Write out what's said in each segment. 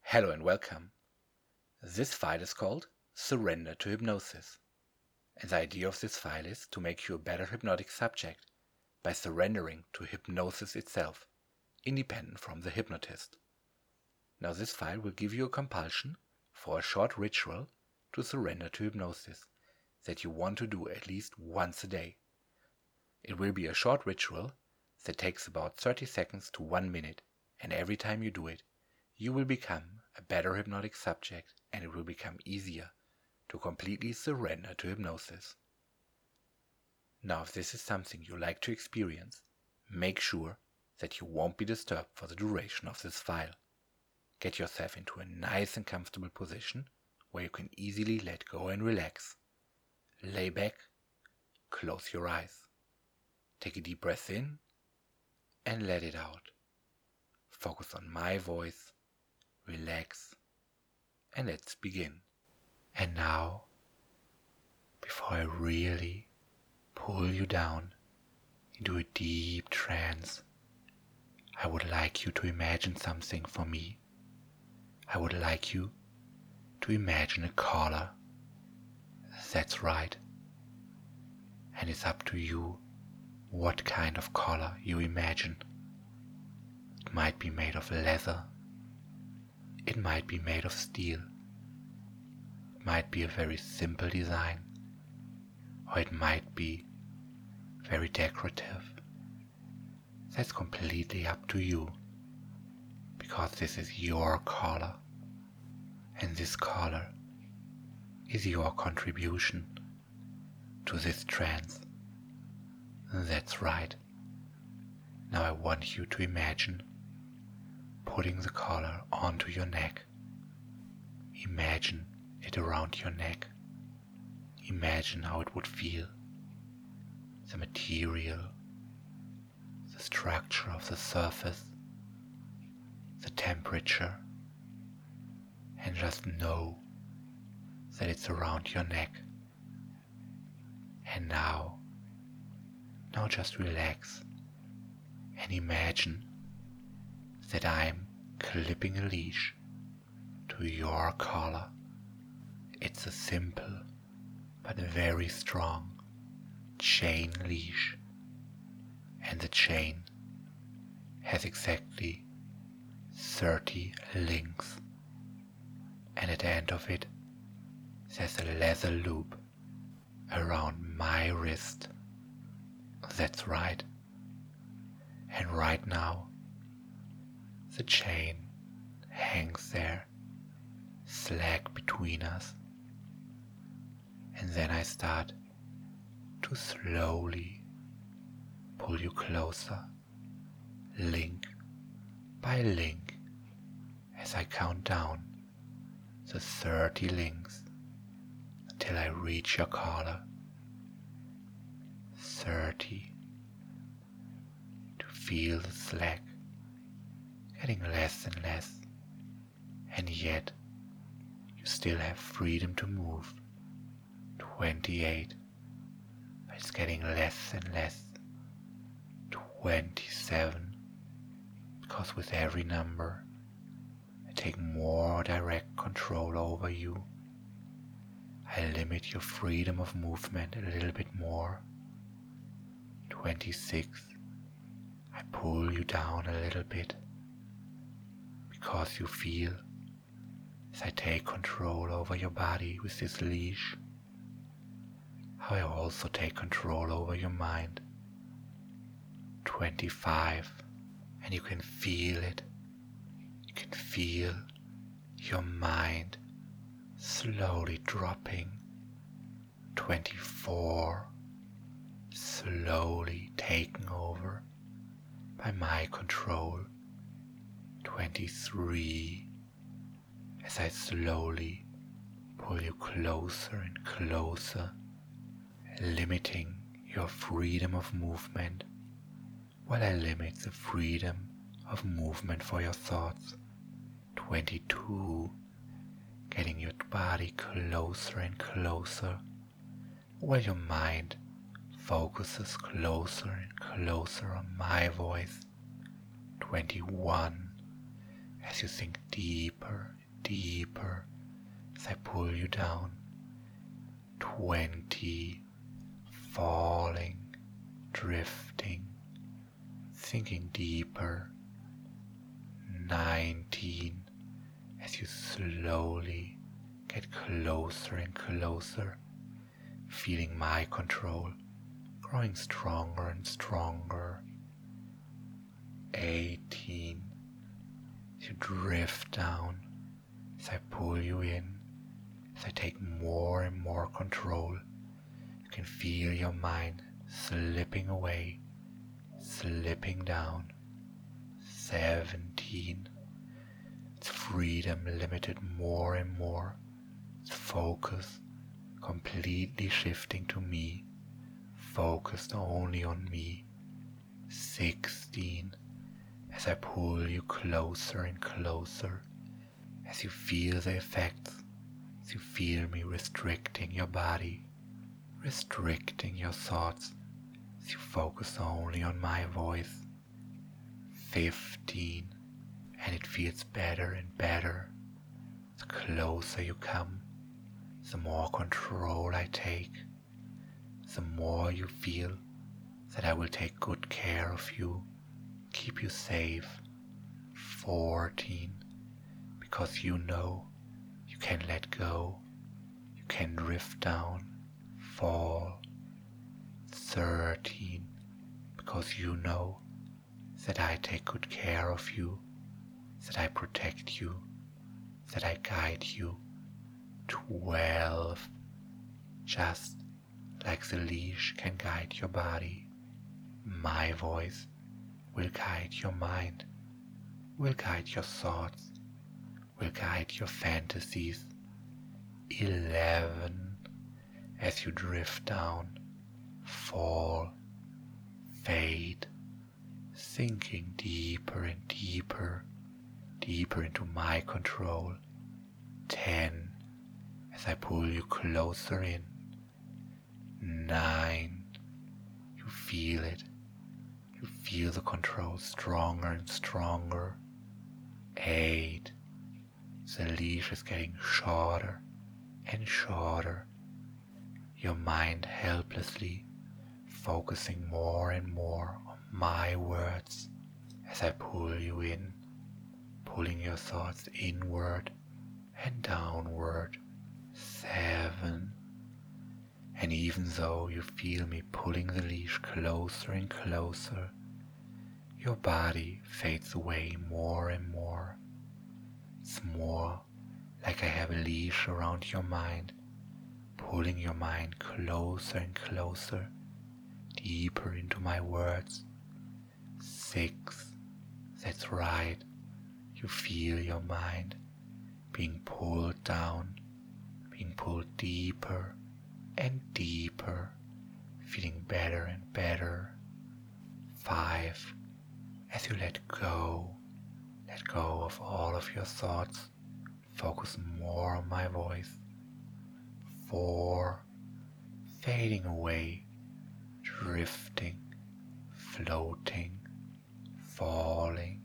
Hello and welcome. This file is called Surrender to Hypnosis. And the idea of this file is to make you a better hypnotic subject by surrendering to hypnosis itself, independent from the hypnotist. Now this file will give you a compulsion for a short ritual to surrender to hypnosis that you want to do at least once a day. It will be a short ritual that takes about 30 seconds to 1 minute, and every time you do it, you will become a better hypnotic subject and it will become easier to completely surrender to hypnosis. Now, if this is something you like to experience, make sure that you won't be disturbed for the duration of this file. Get yourself into a nice and comfortable position where you can easily let go and relax. Lay back, close your eyes. Take a deep breath in and let it out. Focus on my voice, relax, and let's begin. And now, before I really pull you down into a deep trance, I would like you to imagine something for me. I would like you to imagine a collar. That's right. And it's up to you what kind of collar you imagine. It might be made of leather. It might be made of steel. It might be a very simple design. Or it might be very decorative. That's completely up to you. Because this is your collar. And this collar is your contribution to this trance. That's right. Now I want you to imagine putting the collar onto your neck. Imagine it around your neck. Imagine how it would feel. The material, the structure of the surface, the temperature, and just know that it's around your neck. And now just relax and imagine that I'm clipping a leash to your collar. It's a simple but very strong chain leash, and the chain has exactly 30 links, and at the end of it there's a leather loop around my wrist. That's right. And right now the chain hangs there, slack between us. And then I start to slowly pull you closer, link by link, as I count down the 30 links until I reach your collar. 30. To feel the slack getting less and less, and yet you still have freedom to move. 28. It's getting less and less. 27. Because with every number I take more direct control over you. I limit your freedom of movement a little bit more. 26. I pull you down a little bit. Because you feel as I take control over your body with this leash, how I also take control over your mind. 25. And you can feel it. You can feel your mind slowly dropping. 24. Slowly taken over by my control. 23. As I slowly pull you closer and closer, limiting your freedom of movement while I limit the freedom of movement for your thoughts. 22. Getting your body closer and closer while your mind focuses closer and closer on my voice. 21. As you sink deeper deeper as I pull you down. 20, falling, drifting, sinking deeper. 19, as you slowly get closer and closer, feeling my control growing stronger and stronger. 18, as you drift down, as I pull you in, as I take more and more control. You can feel your mind slipping away, slipping down. 17, its freedom limited more and more, its focus completely shifting to me, focused only on me. 16, as I pull you closer and closer, as you feel the effects, as you feel me restricting your body, restricting your thoughts, as you focus only on my voice. 15, and it feels better and better. The closer you come, the more control I take, the more you feel that I will take good care of you, keep you safe. 14, because you know you can let go, you can drift down, fall. 13, because you know that I take good care of you, that I protect you, that I guide you. 12, just like the leash can guide your body, my voice will guide your mind, will guide your thoughts, will guide your fantasies. 11, as you drift down, fall, fade, sinking deeper and deeper, deeper into my control. 10, as I pull you closer in. 9, you feel it. You feel the control stronger and stronger. 8, the leash is getting shorter and shorter. Your mind helplessly focusing more and more on my words as I pull you in, pulling your thoughts inward and downward. 7, and even though you feel me pulling the leash closer and closer, your body fades away more and more. It's more like I have a leash around your mind, pulling your mind closer and closer, deeper into my words. 6, that's right, you feel your mind being pulled down, being pulled deeper and deeper, feeling better and better. 5, as you let go of all of your thoughts, focus more on my voice. 4, fading away, drifting, floating, falling.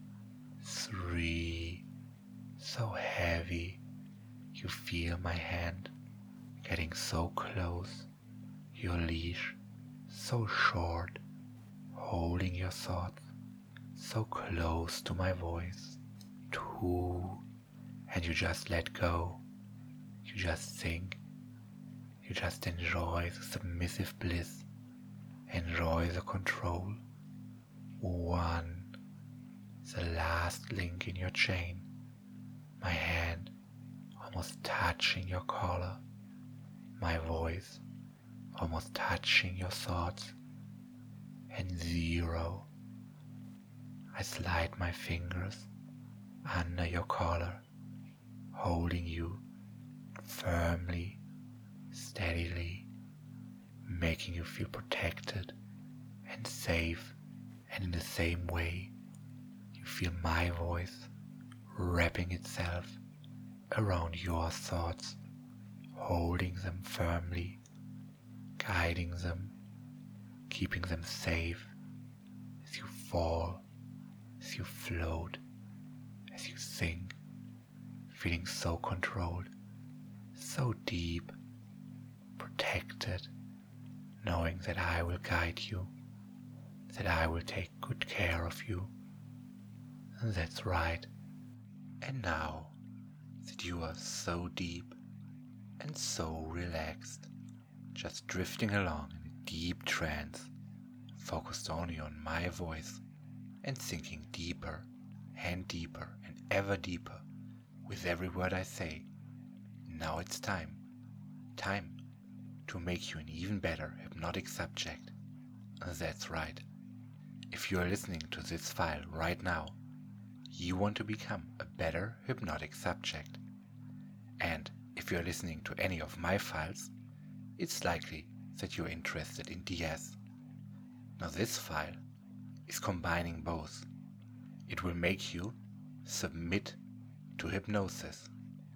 3, so heavy, you feel my hand getting so close, your leash so short, holding your thoughts so close to my voice. 2, and you just let go, you just think, you just enjoy the submissive bliss, enjoy the control. 1, the last link in your chain, my hand almost touching your collar, my voice almost touching your thoughts. And 0, I slide my fingers under your collar, holding you firmly, steadily, making you feel protected and safe. And in the same way, you feel my voice wrapping itself around your thoughts, holding them firmly, guiding them, keeping them safe as you fall, as you float, as you sink, feeling so controlled, so deep, protected, knowing that I will guide you, that I will take good care of you. That's right. And now that you are so deep and so relaxed, just drifting along in a deep trance, focused only on my voice and sinking deeper and deeper and ever deeper with every word I say. Now it's time to make you an even better hypnotic subject. That's right. If you are listening to this file right now, you want to become a better hypnotic subject. And if you're listening to any of my files, it's likely that you're interested in DS. Now this file is combining both. It will make you submit to hypnosis.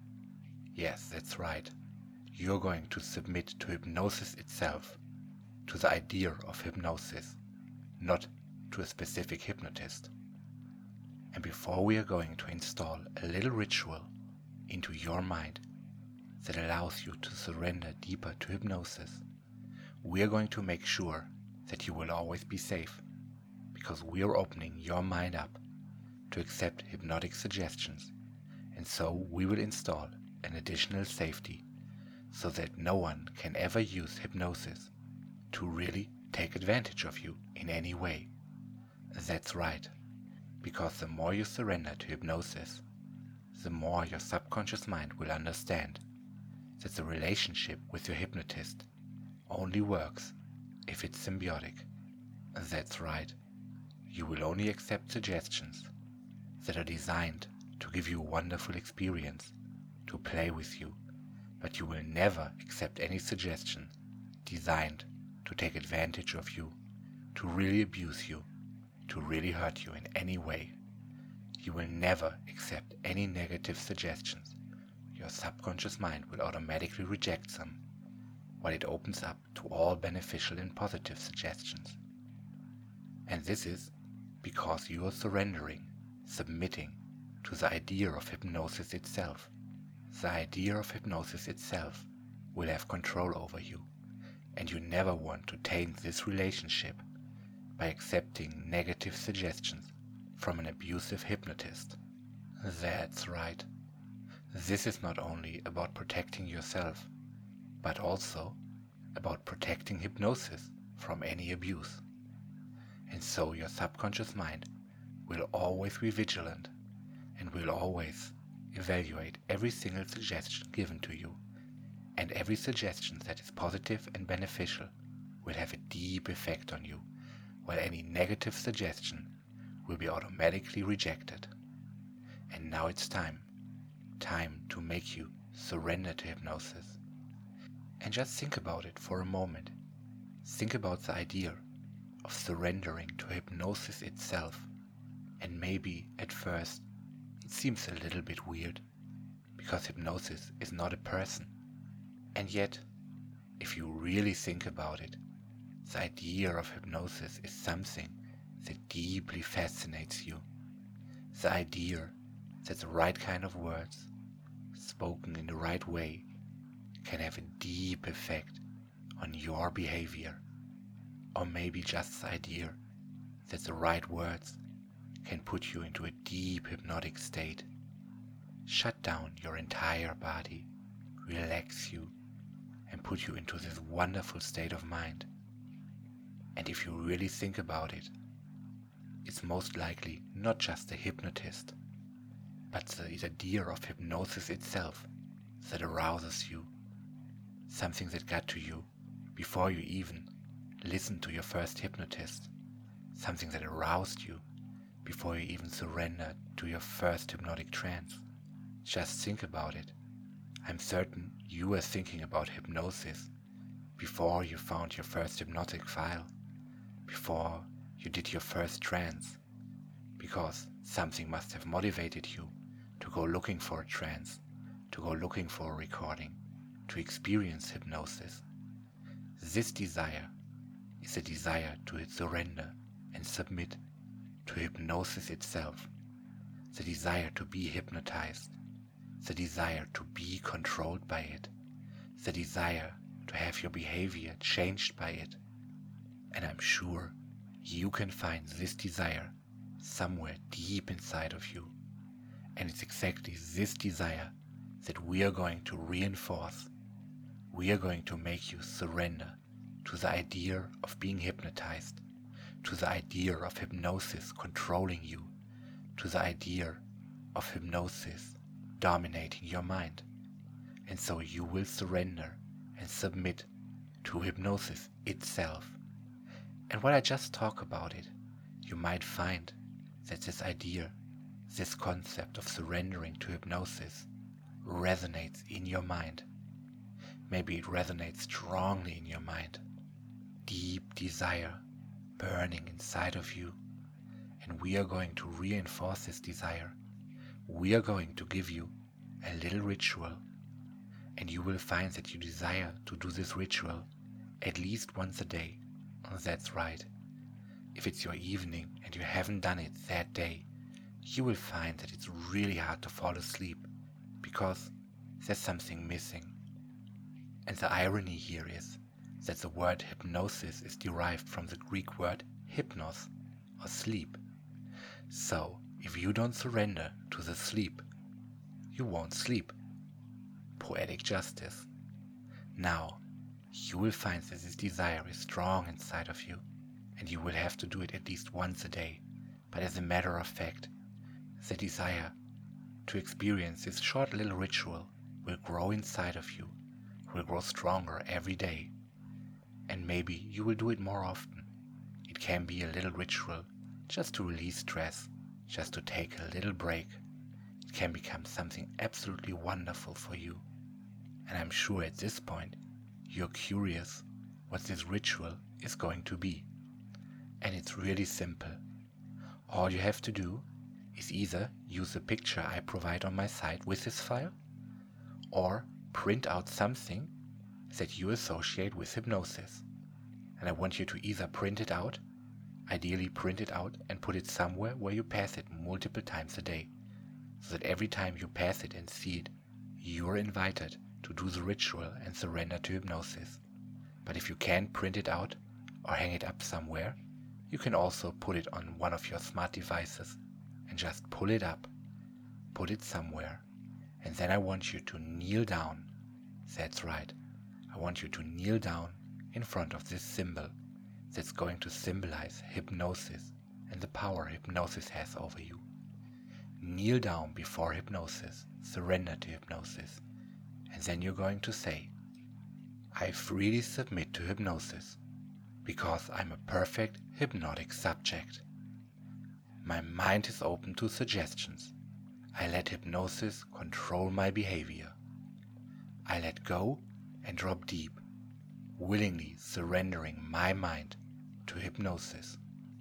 Yes, that's right. You're going to submit to hypnosis itself, to the idea of hypnosis, not to a specific hypnotist. And before we are going to install a little ritual into your mind that allows you to surrender deeper to hypnosis, we are going to make sure that you will always be safe, because we are opening your mind up to accept hypnotic suggestions, and so we will install an additional safety so that no one can ever use hypnosis to really take advantage of you in any way. That's right, because the more you surrender to hypnosis, the more your subconscious mind will understand that the relationship with your hypnotist only works if it's symbiotic. That's right, you will only accept suggestions that are designed to give you a wonderful experience, to play with you, but you will never accept any suggestion designed to take advantage of you, to really abuse you, to really hurt you in any way. You will never accept any negative suggestions. Your subconscious mind will automatically reject them, while it opens up to all beneficial and positive suggestions. And this is because you are surrendering, submitting to the idea of hypnosis itself. The idea of hypnosis itself will have control over you, and you never want to taint this relationship by accepting negative suggestions from an abusive hypnotist. That's right. This is not only about protecting yourself, but also about protecting hypnosis from any abuse. And so your subconscious mind will always be vigilant and will always evaluate every single suggestion given to you, and every suggestion that is positive and beneficial will have a deep effect on you, while any negative suggestion will be automatically rejected. And now it's time to make you surrender to hypnosis. And just think about it for a moment. Think about the idea of surrendering to hypnosis itself. And maybe at first it seems a little bit weird, because hypnosis is not a person. And yet, if you really think about it, the idea of hypnosis is something that deeply fascinates you. The idea that the right kind of words, spoken in the right way, can have a deep effect on your behavior. Or maybe just the idea that the right words can put you into a deep hypnotic state, shut down your entire body, relax you, and put you into this wonderful state of mind. And if you really think about it, it's most likely not just a hypnotist, but the idea of hypnosis itself that arouses you, something that got to you before you even listened to your first hypnotist, something that aroused you before you even surrendered to your first hypnotic trance. Just think about it. I'm certain you were thinking about hypnosis before you found your first hypnotic file, before you did your first trance, because something must have motivated you to go looking for a trance, to go looking for a recording, to experience hypnosis. This desire is a desire to surrender and submit to hypnosis itself, the desire to be hypnotized, the desire to be controlled by it, the desire to have your behavior changed by it. And I'm sure you can find this desire somewhere deep inside of you. And it's exactly this desire that we are going to reinforce. We are going to make you surrender to the idea of being hypnotized, to the idea of hypnosis controlling you, to the idea of hypnosis dominating your mind. And so you will surrender and submit to hypnosis itself. And when I just talk about it, you might find that this idea, this concept of surrendering to hypnosis resonates in your mind. Maybe it resonates strongly in your mind. Deep desire burning inside of you. And we are going to reinforce this desire. We are going to give you a little ritual. And you will find that you desire to do this ritual at least once a day. That's right. If it's your evening and you haven't done it that day, you will find that it's really hard to fall asleep because there's something missing. And the irony here is that the word hypnosis is derived from the Greek word hypnos, or sleep. So, if you don't surrender to the sleep, you won't sleep. Poetic justice. Now, you will find that this desire is strong inside of you, and you will have to do it at least once a day. But as a matter of fact, the desire to experience this short little ritual will grow inside of you, will grow stronger every day. And maybe you will do it more often. It can be a little ritual just to release stress, just to take a little break. It can become something absolutely wonderful for you. And I'm sure at this point you're curious what this ritual is going to be. And it's really simple. All you have to do is either use the picture I provide on my site with this file, or print out something that you associate with hypnosis. And I want you to either print it out, ideally print it out and put it somewhere where you pass it multiple times a day, so that every time you pass it and see it, you're invited to do the ritual and surrender to hypnosis. But if you can't print it out or hang it up somewhere, you can also put it on one of your smart devices and just pull it up, put it somewhere, and then I want you to kneel down. That's right, I want you to kneel down in front of this symbol that's going to symbolize hypnosis and the power hypnosis has over you. Kneel down before hypnosis, surrender to hypnosis, and then you're going to say, I freely submit to hypnosis because I'm a perfect hypnotic subject. My mind is open to suggestions. I let hypnosis control my behavior. I let go and drop deep, willingly surrendering my mind to hypnosis.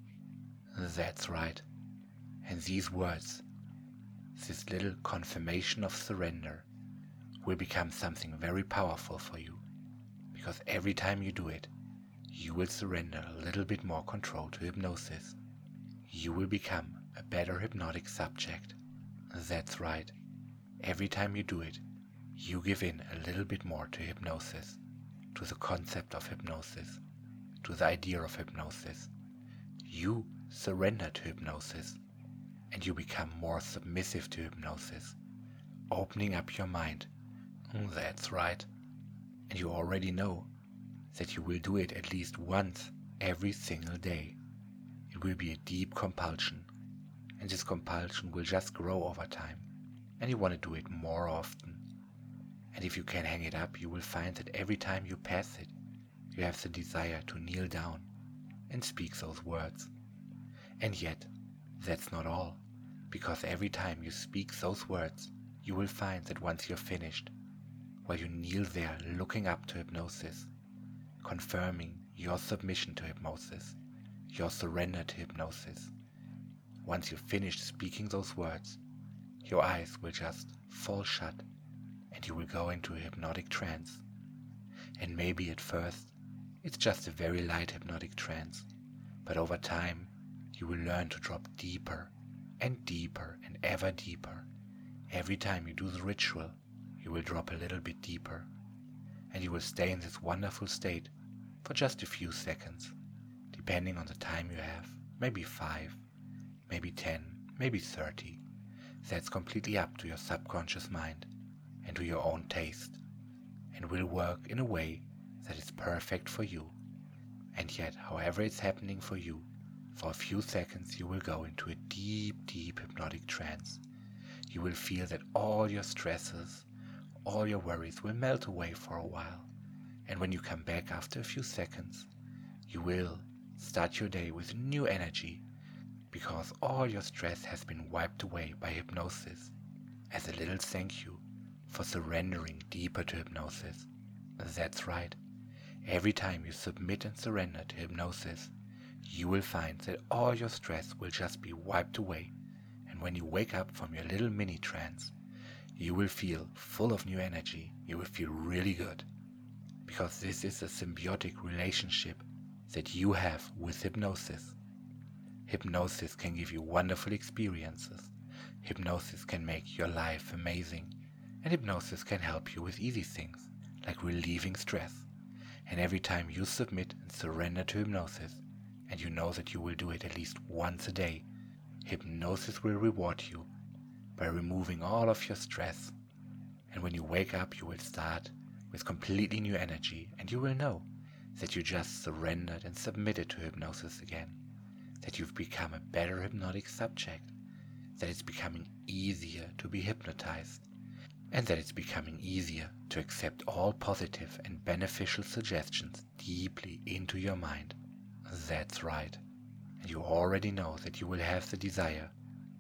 That's right. And these words, this little confirmation of surrender, will become something very powerful for you, because every time you do it, you will surrender a little bit more control to hypnosis. You will become a better hypnotic subject. That's right. Every time you do it, you give in a little bit more to hypnosis, to the concept of hypnosis, to the idea of hypnosis. You surrender to hypnosis, and you become more submissive to hypnosis, opening up your mind. That's right. And you already know that you will do it at least once every single day. It will be a deep compulsion, and this compulsion will just grow over time, and you want to do it more often. And if you can hang it up, you will find that every time you pass it, you have the desire to kneel down and speak those words. And yet, that's not all, because every time you speak those words, you will find that once you're finished, while you kneel there looking up to hypnosis, confirming your submission to hypnosis, your surrender to hypnosis, once you finish speaking those words, your eyes will just fall shut and you will go into a hypnotic trance. And maybe at first, it's just a very light hypnotic trance, but over time, you will learn to drop deeper and deeper and ever deeper Every time you do the ritual, you will drop a little bit deeper, and you will stay in this wonderful state for just a few seconds, depending on the time you have, maybe 5, maybe 10, maybe 30. That's completely up to your subconscious mind and to your own taste, and will work in a way that is perfect for you. And yet, however it's happening for you, for a few seconds you will go into a deep, deep hypnotic trance. You will feel that all your stresses, all your worries will melt away for a while. And when you come back after a few seconds, you will start your day with new energy, because all your stress has been wiped away by hypnosis, as a little thank you for surrendering deeper to hypnosis. That's right. Every time you submit and surrender to hypnosis, you will find that all your stress will just be wiped away. And when you wake up from your little mini trance, you will feel full of new energy. You will feel really good. Because this is a symbiotic relationship that you have with hypnosis. Hypnosis can give you wonderful experiences. Hypnosis can make your life amazing. And hypnosis can help you with easy things, like relieving stress. And every time you submit and surrender to hypnosis, and you know that you will do it at least once a day, hypnosis will reward you by removing all of your stress. And when you wake up, you will start with completely new energy, and you will know that you just surrendered and submitted to hypnosis again, that you've become a better hypnotic subject, that it's becoming easier to be hypnotized, and that it's becoming easier to accept all positive and beneficial suggestions deeply into your mind. That's right. And you already know that you will have the desire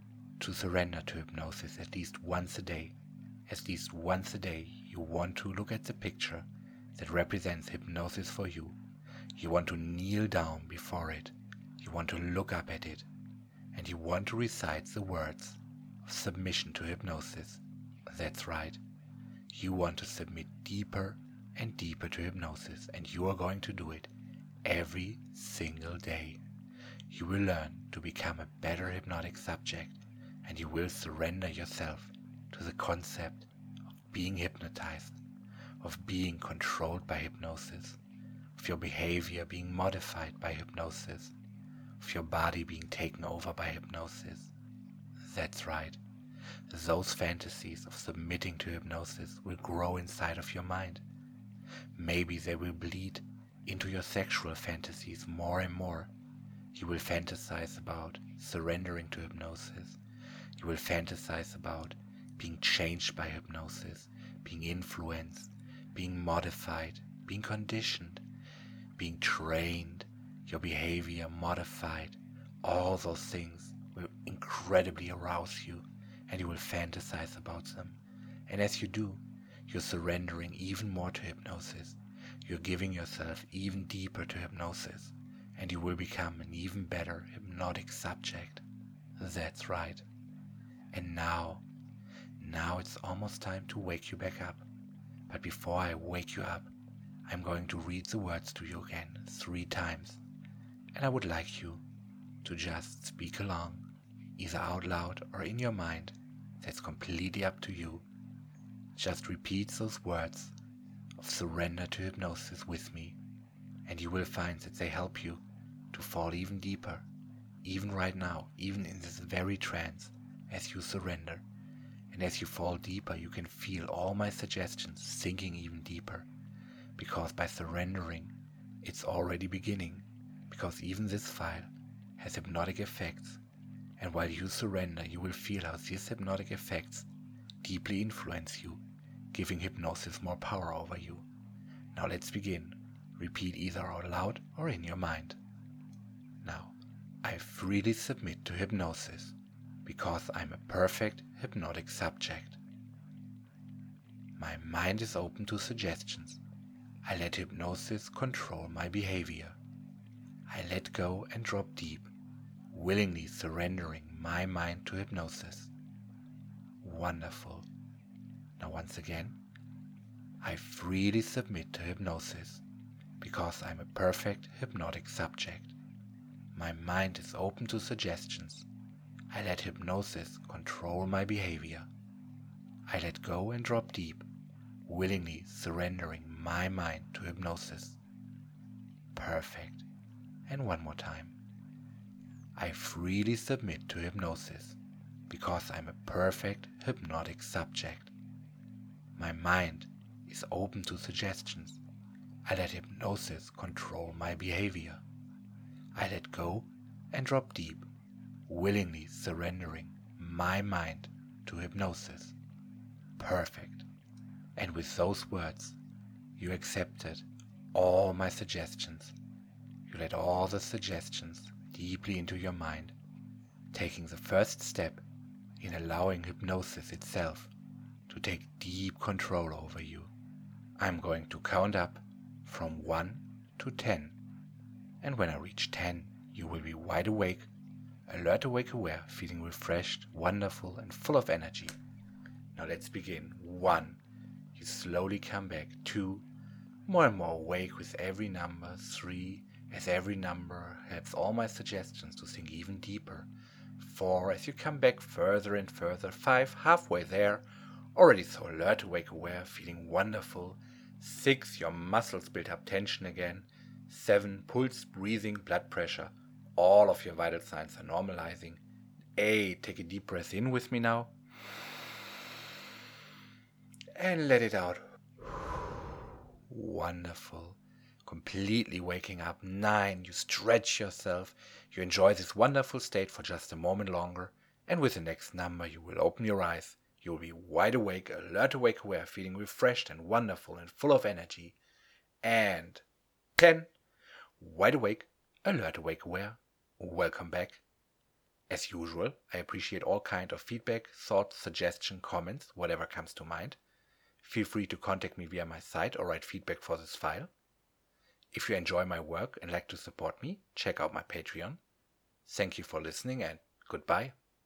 to surrender to hypnosis at least once a day. At least once a day you want to look at the picture that represents hypnosis for you. You want to kneel down before it. You want to look up at it. And you want to recite the words of submission to hypnosis. That's right. You want to submit deeper and deeper to hypnosis, and you are going to do it every single day. You will learn to become a better hypnotic subject, and you will surrender yourself to the concept of being hypnotized, of being controlled by hypnosis, of your behavior being modified by hypnosis, of your body being taken over by hypnosis. That's right. Those fantasies of submitting to hypnosis will grow inside of your mind. Maybe they will bleed into your sexual fantasies more and more. You will fantasize about surrendering to hypnosis. You will fantasize about being changed by hypnosis, being influenced, being modified, being conditioned, being trained, your behavior modified. All those things will incredibly arouse you, and you will fantasize about them. And as you do, you're surrendering even more to hypnosis. You're giving yourself even deeper to hypnosis, and you will become an even better hypnotic subject. That's right. And now it's almost time to wake you back up. But before I wake you up, I'm going to read the words to you again 3 times. And I would like you to just speak along, either out loud or in your mind. That's completely up to you. Just repeat those words of surrender to hypnosis with me, and you will find that they help you to fall even deeper, even right now, even in this very trance, as you surrender. And as you fall deeper, you can feel all my suggestions sinking even deeper, because by surrendering, it's already beginning, because even this file has hypnotic effects, and while you surrender, you will feel how these hypnotic effects deeply influence you, giving hypnosis more power over you. Now let's begin. Repeat either out loud or in your mind. Now, I freely submit to hypnosis because I'm a perfect hypnotic subject. My mind is open to suggestions. I let hypnosis control my behavior. I let go and drop deep, willingly surrendering my mind to hypnosis. Wonderful. Now once again, I freely submit to hypnosis because I'm a perfect hypnotic subject. My mind is open to suggestions. I let hypnosis control my behavior. I let go and drop deep, willingly surrendering my mind to hypnosis. Perfect. And one more time. I freely submit to hypnosis because I'm a perfect hypnotic subject. My mind is open to suggestions. I let hypnosis control my behavior. I let go and drop deep, willingly surrendering my mind to hypnosis. Perfect. And with those words, you accepted all my suggestions. You let all the suggestions deeply into your mind, taking the first step in allowing hypnosis itself to take deep control over you. I'm going to count up from 1 to 10. And when I reach 10, you will be wide awake, alert, awake, aware, feeling refreshed, wonderful, and full of energy. Now let's begin. 1. You slowly come back. 2. More and more awake with every number. 3. As every number helps all my suggestions to sink even deeper. 4. As you come back further and further. 5. Halfway there. Already so alert, awake, aware, feeling wonderful. 6. Your muscles build up tension again. 7. Pulse, breathing, blood pressure. All of your vital signs are normalizing. 8. Take a deep breath in with me now. And let it out. Wonderful. Completely waking up. 9. You stretch yourself. You enjoy this wonderful state for just a moment longer. And with the next number, you will open your eyes. You will be wide awake, alert, awake, aware, feeling refreshed and wonderful and full of energy. And 10. Wide awake, alert, awake, aware. Welcome back. As usual, I appreciate all kind of feedback, thoughts, suggestion, comments, whatever comes to mind. Feel free to contact me via my site or write feedback for this file. If you enjoy my work and like to support me, check out my Patreon. Thank you for listening and goodbye.